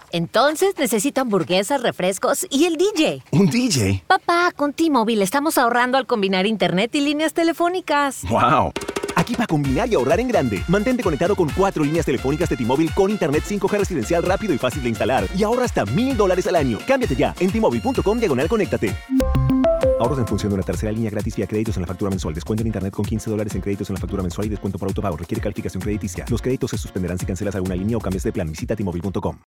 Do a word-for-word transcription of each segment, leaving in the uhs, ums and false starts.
Entonces necesito hamburguesas, refrescos y el D J. ¿Un D J? Papá, con T-Mobile estamos ahorrando al combinar internet y líneas telefónicas. ¡Wow! Aquí para combinar y ahorrar en grande. Mantente conectado con cuatro líneas telefónicas de T-Mobile con internet cinco G residencial rápido y fácil de instalar. Y ahorra hasta mil dólares al año. Cámbiate ya en T-Mobile.com diagonal conéctate. Ahorros en función de una tercera línea gratis vía créditos en la factura mensual. Descuento en internet con quince dólares en créditos en la factura mensual y descuento por autopago. Requiere calificación crediticia. Los créditos se suspenderán si cancelas alguna línea o cambias de plan. Visita T Mobile punto com.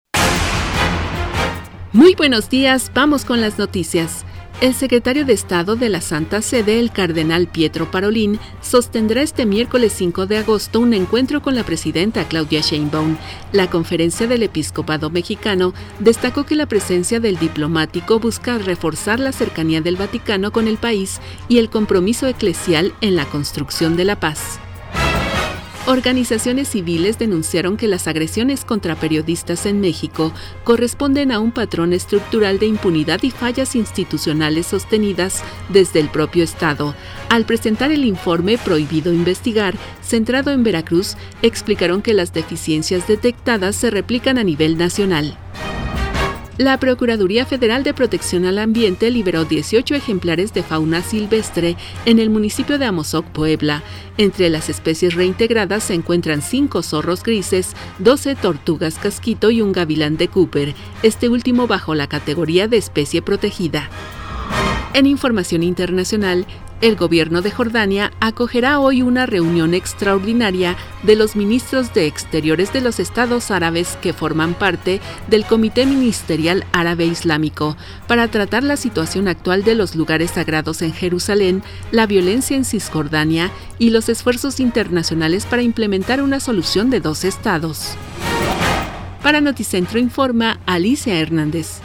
Muy buenos días, vamos con las noticias. El secretario de Estado de la Santa Sede, el cardenal Pietro Parolin, sostendrá este miércoles cinco de agosto un encuentro con la presidenta Claudia Sheinbaum. La Conferencia del Episcopado Mexicano destacó que la presencia del diplomático busca reforzar la cercanía del Vaticano con el país y el compromiso eclesial en la construcción de la paz. Organizaciones civiles denunciaron que las agresiones contra periodistas en México corresponden a un patrón estructural de impunidad y fallas institucionales sostenidas desde el propio Estado. Al presentar el informe Prohibido Investigar, centrado en Veracruz, explicaron que las deficiencias detectadas se replican a nivel nacional. La Procuraduría Federal de Protección al Ambiente liberó dieciocho ejemplares de fauna silvestre en el municipio de Amozoc, Puebla. Entre las especies reintegradas se encuentran cinco zorros grises, doce tortugas casquito y un gavilán de Cooper, este último bajo la categoría de especie protegida. En información internacional, el gobierno de Jordania acogerá hoy una reunión extraordinaria de los ministros de Exteriores de los estados árabes que forman parte del Comité Ministerial Árabe Islámico para tratar la situación actual de los lugares sagrados en Jerusalén, la violencia en Cisjordania y los esfuerzos internacionales para implementar una solución de dos estados. Para Noticentro informa Alicia Hernández.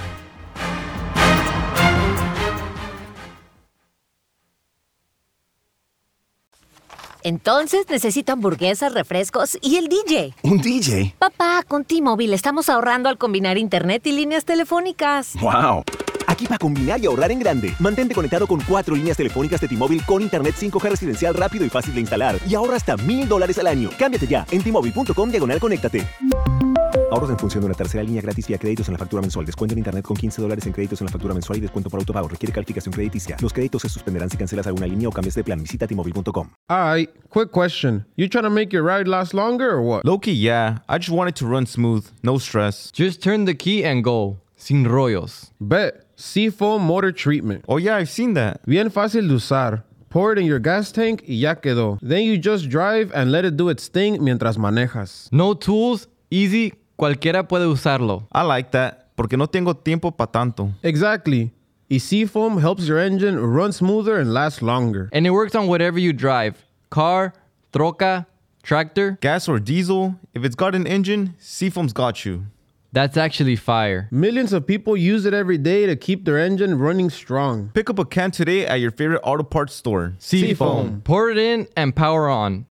Entonces necesito hamburguesas, refrescos y el D J. ¿Un D J? Papá, con T-Mobile estamos ahorrando al combinar internet y líneas telefónicas. ¡Wow! Aquí para combinar y ahorrar en grande. Mantente conectado con cuatro líneas telefónicas de T-Mobile con internet cinco G residencial rápido y fácil de instalar. Y ahorra hasta mil dólares al año. Cámbiate ya en T Mobile punto com diagonal conéctate. Ahorros en función de una tercera línea gratis vía créditos en la factura mensual. Descuento en internet con quince dólares en créditos en la factura mensual y descuento por autopago. Requiere calificación crediticia. Los créditos se suspenderán si cancelas alguna línea o cambias de plan. Visita T Mobile punto com. Alright, quick question. You trying to make your ride last longer or what? Low-key, yeah. I just want it to run smooth. No stress. Just turn the key and go. Sin rollos. Bet. Seafoam Motor Treatment. Oh yeah, I've seen that. Bien fácil de usar. Pour it in your gas tank y ya quedó. Then you just drive and let it do its thing mientras manejas. No tools, easy, cualquiera puede usarlo. I like that, porque no tengo tiempo pa' tanto. Exactly. Y Seafoam helps your engine run smoother and last longer. And it works on whatever you drive. Car, troca, tractor. Gas or diesel, if it's got an engine, Seafoam's got you. That's actually fire. Millions of people use it every day to keep their engine running strong. Pick up a can today at your favorite auto parts store. Seafoam. Pour it in and power on.